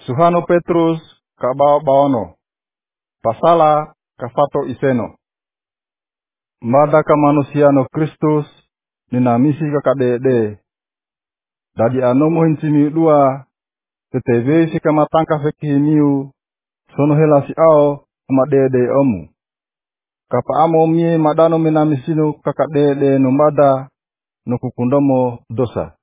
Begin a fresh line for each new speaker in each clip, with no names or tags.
Suhano Petrus kabaono pasala kafato iseno mada ka manusia no Kristus ninamisi kakadede dadi anomo hincimi dua teteve si kamatangka fekihimiu sono helasi ao umadede omu kapa amo mie madano minamisinu kakadede no mada no kukundomo dosa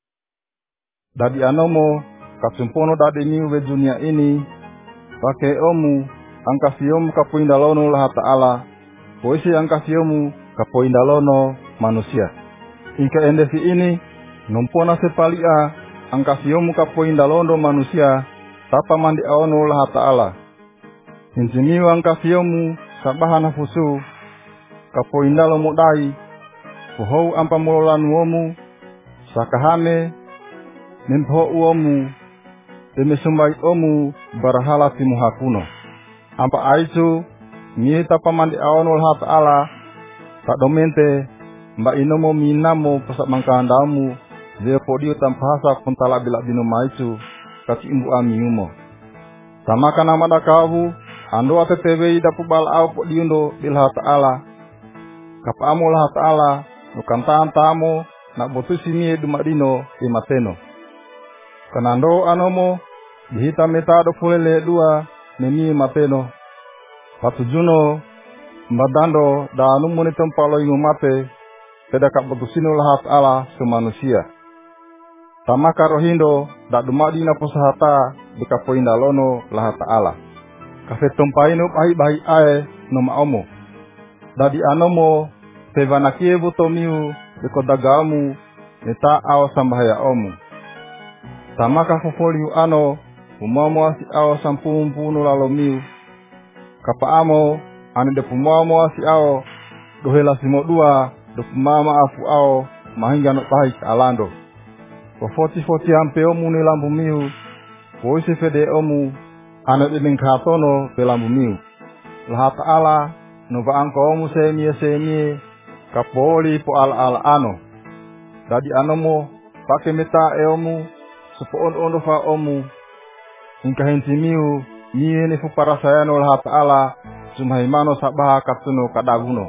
dadi anomo kasumpono dadi niu we dunia ini pake omu angkasiyomu kapoindalono laha ta'ala poisi angkasiyomu kapoindalono manusia inka endesi ini numpona sepalia angkasiyomu kapoindalono manusia tapa mandi aono laha ta'ala injimiu angkasiyomu sabaha nafusu kapoindalo modai pohou ampamololan sakahame nimpo uomu demesumbai omu barahala timuhakuno ampa aisu mie tapa mandi aono laha ta'ala tak domente mba inomo minamo pasak mangkandamu dia podio tampahasa puntala bila bino maisu kati imbu amiumo tamaka nama dakawu ando atetewe dapu bal au podiundo bilha ta'ala kapamu laha ta'ala nukantaan tamo nak botusi mie dumadino imateno kanando anomo dihita metado fulele dua nemi mateno patujuno mbadando da anumuni tempalo ingumate pedakap botusino laha ta'ala semanusia tamaka rohindo da dumadi na posahata bikapoindalono laha ta'ala kafe tompaino bahi ae no maomo dadi anomo tevanakie butomiu bekodagamu neta aw sambahaya omu tamaka fofoliu ano umamo asi aw sampumpuno lalomiu kapaamo ane de pumamo asi aw dohela simodua do pumama afu aw mahinga no bahi alando foti ampe omu ni lambumiu poisi fede omu ane de mengkatono pelambumiu laha ta'ala no baangko omu semie kapoli po ala ano dadi anomo pake meta eomu supo ondo fa omu ingka hentimiu mie ne fu parasayano laha ta'ala sumhaimano sabaha katuno kadaguno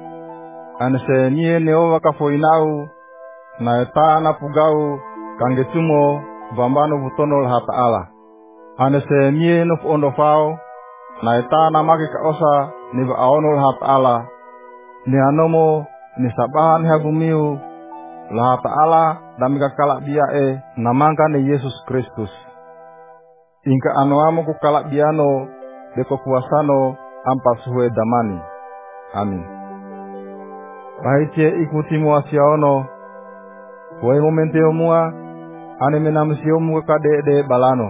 anese mie ne owa kafoinau na eta na pugau kangetumo bambano butono laha ta'ala anese mie no fu ondo fao na eta na maki ka osa ne ba aono laha ta'ala ni anomo ni sabaha ni hagumiu laha ta'ala damika kalak biae namangka ni Yesus Kristus ingka anoamo ku kalak biano deko kuasano ampa suwe damani amin bahitie ikutimu asiaono kuwe momente omua ane menamsiomu kakadede balano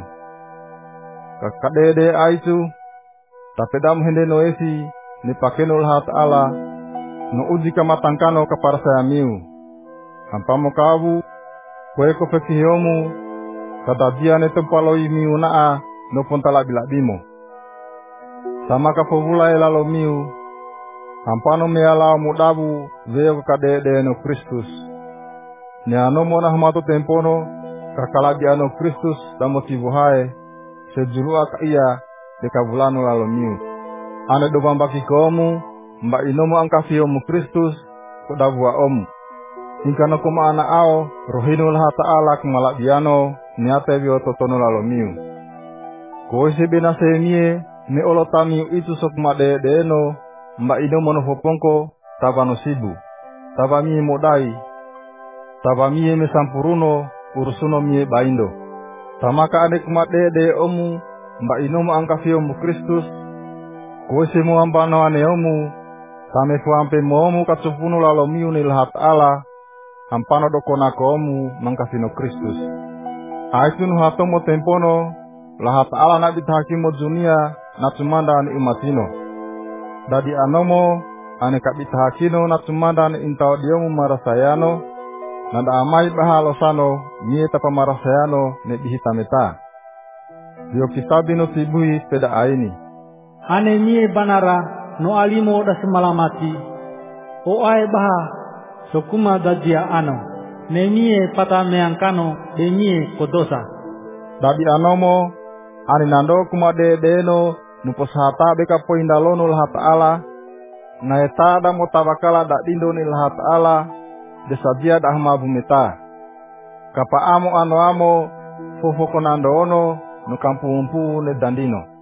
kakadede aitu tapedamu hende noesi ni pakeno laha ta'ala no uji kamatangkano kaparasayamiu ampamo kawu kwe ko fekihiomu kadabia ne tempaloi miu naa no pontala bilabimo tamaka fovula elalo miu ampano meala mudabu veo kadede no Kristus ne anomo na hamato tempono kakalagia no Kristus da motivo hae sejulua ka iya de kavulano lalo miu ane do bambaki komu mba inomo angkafiomu Kristus kodavua omu ingkano koma ana ao rohino laha ta'ala kumalak biano niate bio totono lalomiu koisi bena semie ne olotamiu itu sok madedeno mba inomo no fopongko tabano sibu tabami modai tabami mesampuruno urusuno mie baindo tamaka ane kumadede omu mba inomo angkafiomu Kristus koisi muambano ane omu tame fuampe momu katsupuno lalomiu ni laha ta'ala ampano dokona komu mangkasino Kristus aitunu hatomo tempono laha ta'ala na bitahakimo dunia na tumanda ni imatino dadi anomo ane kabitahakino na tumanda ni intao diomu marasayano nada amai bahalo sano mie tapa marasayano ne bihitameta dio kitabi no tibui peda aini
ane mie banara no alimo da semalamati o ae baha sokuma dajia ano nemie pata meangkano demie kodosa
dadi anomo Ani nando kumade deno nuposata beka poindalono lahat ta'ala. Naeta da motawakala da dindo ni lahat ta'ala. Desajia da hama bumita. Kapa amo ano amo fofo konando ono nukampu ne dandino.